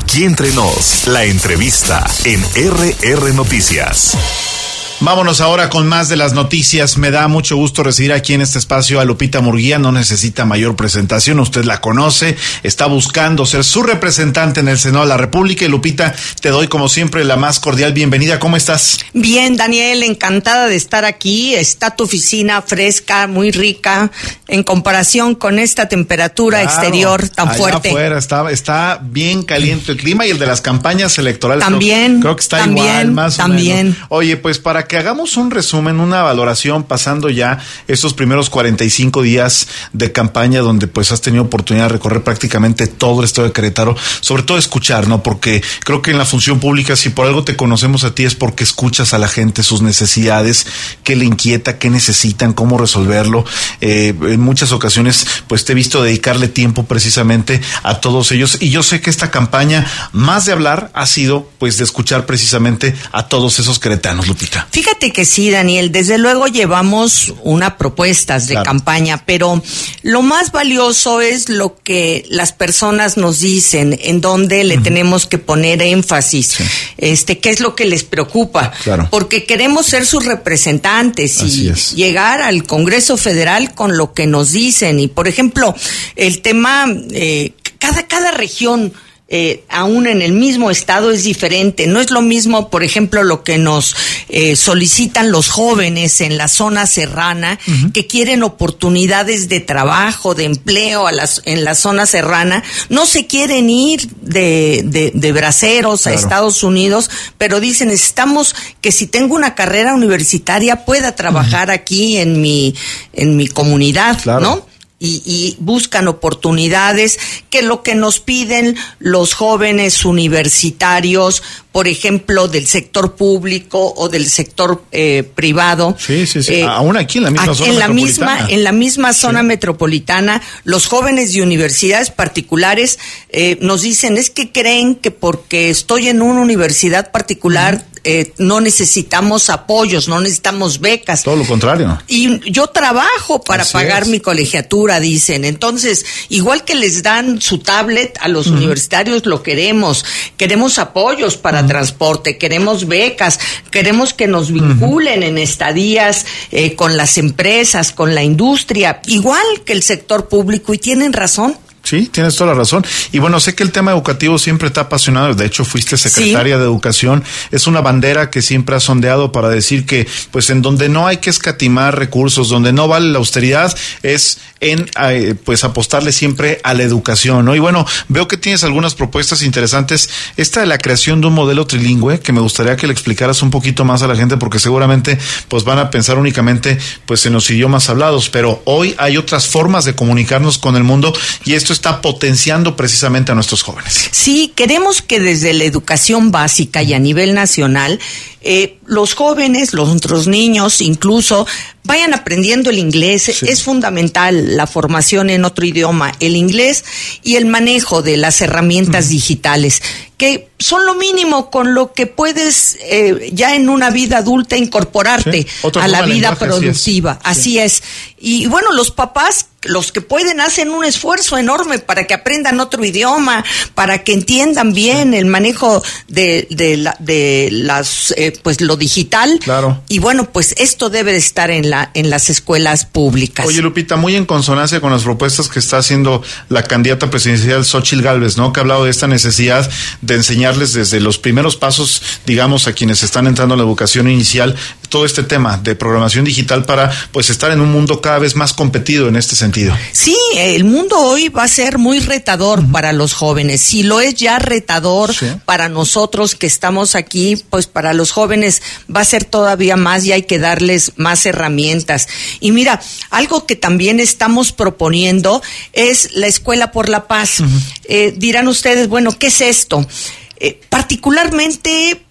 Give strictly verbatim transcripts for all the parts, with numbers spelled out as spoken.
Aquí entre nos, la entrevista en R R Noticias. Vámonos ahora con más de las noticias. Me da mucho gusto recibir aquí en este espacio a Lupita Murguía. No necesita mayor presentación, usted la conoce, está buscando ser su representante en el Senado de la República. Y Lupita, te doy como siempre la más cordial bienvenida. ¿Cómo estás? Bien, Daniel, encantada de estar aquí. Está tu oficina fresca, muy rica, en comparación con esta temperatura claro, exterior tan allá fuerte. Afuera está, está bien caliente el clima y el de las campañas electorales. También, creo, creo que está también, igual, más también. o menos. Oye, pues para que hagamos un resumen, una valoración, pasando ya estos primeros cuarenta y cinco días de campaña, donde pues has tenido oportunidad de recorrer prácticamente todo el estado de Querétaro, sobre todo escuchar, ¿no? Porque creo que en la función pública, si por algo te conocemos a ti, es porque escuchas a la gente, sus necesidades, qué le inquieta, qué necesitan, cómo resolverlo. Eh, en muchas ocasiones, pues te he visto dedicarle tiempo precisamente a todos ellos, y yo sé que esta campaña, más de hablar, ha sido pues de escuchar precisamente a todos esos queretanos, Lupita. Fíjate que sí, Daniel, desde luego llevamos una propuestas de claro. campaña, pero lo más valioso es lo que las personas nos dicen, en donde le uh-huh. tenemos que poner énfasis, sí. este, qué es lo que les preocupa, claro. porque queremos ser sus representantes Así y es. llegar al Congreso Federal con lo que nos dicen. Y por ejemplo, el tema, eh, cada, cada región, Eh, aún en el mismo estado es diferente. No es lo mismo, por ejemplo, lo que nos eh, solicitan los jóvenes en la zona serrana, uh-huh. que quieren oportunidades de trabajo, de empleo a las, en la zona serrana. No se quieren ir de, de, de braceros claro. a Estados Unidos, pero dicen, necesitamos que si tengo una carrera universitaria pueda trabajar uh-huh. aquí en mi, en mi comunidad, claro. ¿no? Y, y buscan oportunidades, que lo que nos piden los jóvenes universitarios, por ejemplo, del sector público o del sector eh, privado. Sí, sí, sí. Eh, Aún aquí en la misma aquí, zona en la metropolitana. misma, en la misma zona sí. metropolitana, los jóvenes de universidades particulares eh, nos dicen, es que creen que porque estoy en una universidad particular, uh-huh. Eh, no necesitamos apoyos, no necesitamos becas. Todo lo contrario. Y yo trabajo para Así pagar es. mi colegiatura, dicen. Entonces, igual que les dan su tablet a los uh-huh. universitarios, lo queremos. Queremos apoyos para uh-huh. transporte, queremos becas, queremos que nos vinculen uh-huh. en estadías eh, con las empresas, con la industria, igual que el sector público, y tienen razón. Sí, tienes toda la razón. Y bueno, sé que el tema educativo siempre te ha apasionado. De hecho, fuiste secretaria sí. de Educación. Es una bandera que siempre has sondeado para decir que, pues, en donde no hay que escatimar recursos, donde no vale la austeridad, es en, eh, pues, apostarle siempre a la educación, ¿no? Y bueno, veo que tienes algunas propuestas interesantes. Esta de la creación de un modelo trilingüe, que me gustaría que le explicaras un poquito más a la gente, porque seguramente, pues, van a pensar únicamente, pues, en los idiomas hablados. Pero hoy hay otras formas de comunicarnos con el mundo, y esto está potenciando precisamente a nuestros jóvenes. Sí, queremos que desde la educación básica y a nivel nacional, eh, los jóvenes, los otros niños, incluso, vayan aprendiendo el inglés. Sí. Es fundamental la formación en otro idioma, el inglés y el manejo de las herramientas uh-huh. digitales, que son lo mínimo con lo que puedes eh, ya en una vida adulta incorporarte sí. a la vida lenguaje, productiva. Así es. Así sí. es. Y bueno, los papás, los que pueden, hacen un esfuerzo enorme para que aprendan otro idioma, para que entiendan bien sí. el manejo de, de, la, de las eh, pues lo digital. Claro. Y bueno, pues esto debe de estar en la en las escuelas públicas. Oye, Lupita, muy en consonancia con las propuestas que está haciendo la candidata presidencial Xóchitl Gálvez, ¿no? Que ha hablado de esta necesidad de enseñarles desde los primeros pasos, digamos, a quienes están entrando a la educación inicial, todo este tema de programación digital para, pues, estar en un mundo cada vez más competido en este sentido. Sí, el mundo hoy va a ser muy retador uh-huh. para los jóvenes. Si lo es ya retador sí. para nosotros que estamos aquí, pues para los jóvenes va a ser todavía más, y hay que darles más herramientas. Y mira, algo que también estamos proponiendo es la Escuela por la Paz. Uh-huh. Eh, dirán ustedes, bueno, ¿qué es esto? Eh, particularmente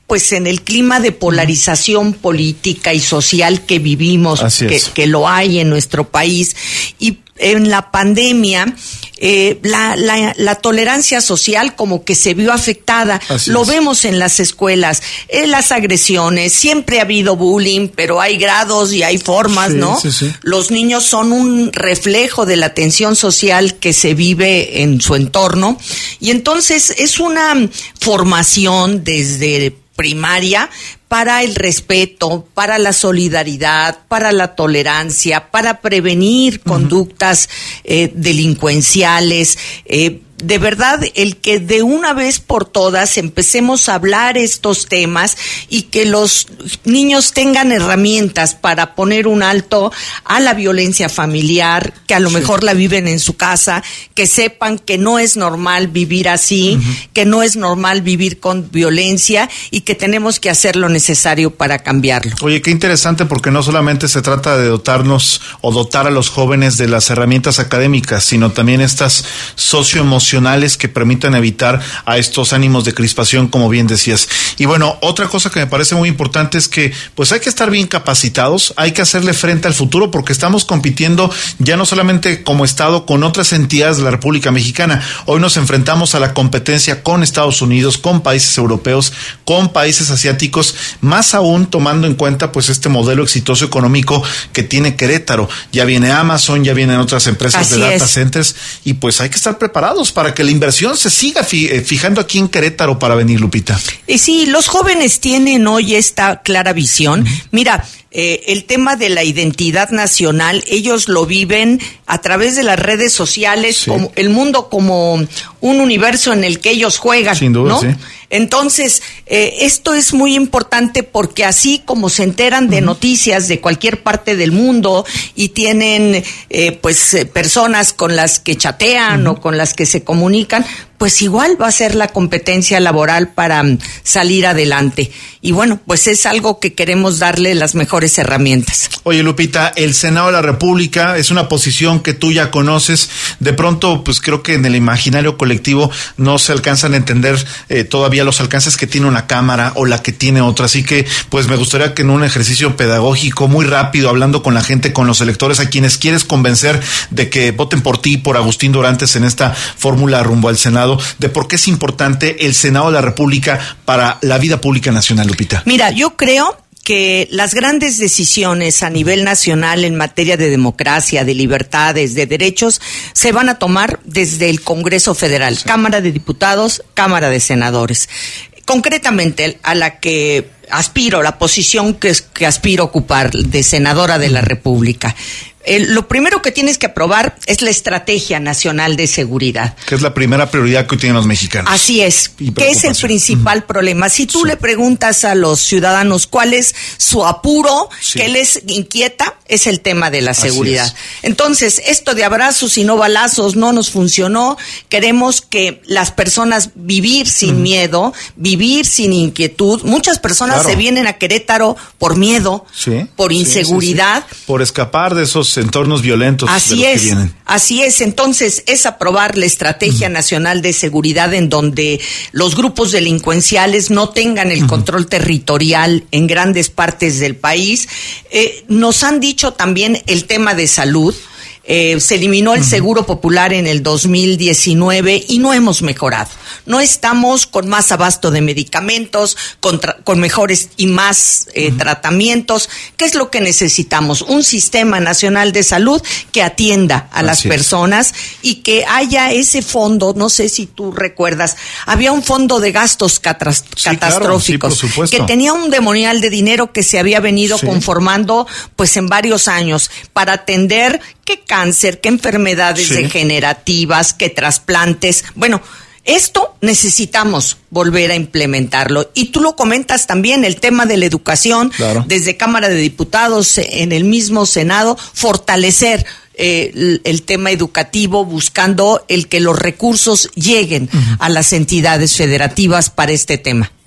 pues en el clima de polarización política y social que vivimos, que, que lo hay en nuestro país, y en la pandemia, eh, la, la, la tolerancia social como que se vio afectada. Así Lo es. Vemos en las escuelas, en las agresiones, siempre ha habido bullying, pero hay grados y hay formas, sí, ¿no? Sí, sí. Los niños son un reflejo de la tensión social que se vive en su entorno, y entonces es una formación desde primaria para el respeto, para la solidaridad, para la tolerancia, para prevenir uh-huh. conductas eh, delincuenciales. Eh, de verdad, el que de una vez por todas empecemos a hablar estos temas y que los niños tengan herramientas para poner un alto a la violencia familiar, que a lo sí. mejor la viven en su casa, que sepan que no es normal vivir así, uh-huh. que no es normal vivir con violencia y que tenemos que hacer lo necesario para cambiarlo. Oye, qué interesante, porque no solamente se trata de dotarnos o dotar a los jóvenes de las herramientas académicas, sino también estas socioemocionales que permitan evitar a estos ánimos de crispación, como bien decías. Y bueno, otra cosa que me parece muy importante es que pues hay que estar bien capacitados, hay que hacerle frente al futuro, porque estamos compitiendo ya no solamente como Estado con otras entidades de la República Mexicana. Hoy nos enfrentamos a la competencia con Estados Unidos, con países europeos, con países asiáticos, más aún tomando en cuenta pues este modelo exitoso económico que tiene Querétaro. Ya viene Amazon, ya vienen otras empresas Así de data es. centers, y pues hay que estar preparados para que la inversión se siga fijando aquí en Querétaro para venir, Lupita. Y sí, los jóvenes tienen hoy esta clara visión. Uh-huh. Mira, eh, el tema de la identidad nacional, ellos lo viven a través de las redes sociales, sí. como el mundo como un universo en el que ellos juegan, Sin duda, ¿no? Sí. Entonces, eh, esto es muy importante, porque así como se enteran de uh-huh. noticias de cualquier parte del mundo y tienen eh, pues eh, personas con las que chatean uh-huh. o con las que se comunican, pues igual va a ser la competencia laboral para um, salir adelante. Y bueno, pues es algo que queremos darle las mejores herramientas. Oye, Lupita, el Senado de la República es una posición que tú ya conoces. De pronto, pues creo que en el imaginario colectivo no se alcanzan a entender eh, todavía los alcances que tiene una Cámara o la que tiene otra. Así que, pues me gustaría que en un ejercicio pedagógico muy rápido, hablando con la gente, con los electores, a quienes quieres convencer de que voten por ti, por Agustín Dorantes en esta fórmula rumbo al Senado, de por qué es importante el Senado de la República para la vida pública nacional, Lupita. Mira, yo creo que las grandes decisiones a nivel nacional en materia de democracia, de libertades, de derechos, se van a tomar desde el Congreso Federal, sí. Cámara de Diputados, Cámara de Senadores. Concretamente, a la que aspiro, la posición que, que aspiro a ocupar de senadora de la República. Eh, lo primero que tienes que aprobar es la Estrategia Nacional de Seguridad. Que es la primera prioridad que tienen los mexicanos. Así es, que es el principal uh-huh. problema. Si tú sí. le preguntas a los ciudadanos cuál es su apuro, sí. qué les inquieta, es el tema de la seguridad. Es. Entonces, esto de abrazos y no balazos no nos funcionó. Queremos que las personas vivir sin uh-huh. miedo, vivir sin inquietud. Muchas personas claro. se vienen a Querétaro por miedo, sí. por inseguridad. Sí, sí, sí. Por escapar de esos entornos violentos. Así de los es, que vienen. así es. Entonces, es aprobar la Estrategia uh-huh. Nacional de Seguridad, en donde los grupos delincuenciales no tengan el uh-huh. control territorial en grandes partes del país. Eh, nos han dicho también el tema de salud. Eh, se eliminó el uh-huh. Seguro Popular en el dos mil diecinueve y no hemos mejorado. No estamos con más abasto de medicamentos, con, tra- con mejores y más eh, uh-huh. tratamientos. ¿Qué es lo que necesitamos? Un sistema nacional de salud que atienda a Así las personas es. Y que haya ese fondo. No sé si tú recuerdas, había un fondo de gastos catras- sí, catastróficos claro, sí, por supuesto. Que tenía un demonial de dinero que se había venido sí. conformando pues en varios años para atender qué cáncer, qué enfermedades sí. degenerativas, qué trasplantes. Bueno, esto necesitamos volver a implementarlo. Y tú lo comentas también, el tema de la educación, claro. desde Cámara de Diputados, en el mismo Senado, fortalecer eh, el, el tema educativo, buscando el que los recursos lleguen uh-huh. a las entidades federativas para este tema. Pues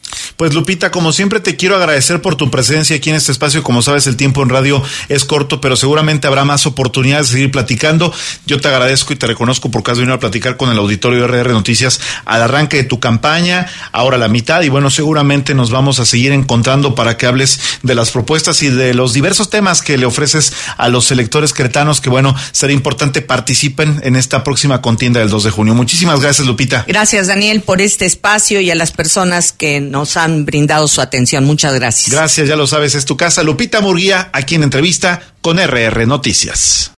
Pues Lupita, como siempre te quiero agradecer por tu presencia aquí en este espacio. Como sabes, el tiempo en radio es corto, pero seguramente habrá más oportunidades de seguir platicando. Yo te agradezco y te reconozco porque has venido a platicar con el auditorio de R R Noticias al arranque de tu campaña, ahora la mitad, y bueno, seguramente nos vamos a seguir encontrando para que hables de las propuestas y de los diversos temas que le ofreces a los electores queretanos, que bueno, será importante participen en esta próxima contienda del dos de junio. Muchísimas gracias, Lupita. Gracias, Daniel, por este espacio y a las personas que nos han brindado su atención. Muchas gracias. Gracias, ya lo sabes, es tu casa. Lupita Murguía, aquí en entrevista con R R Noticias.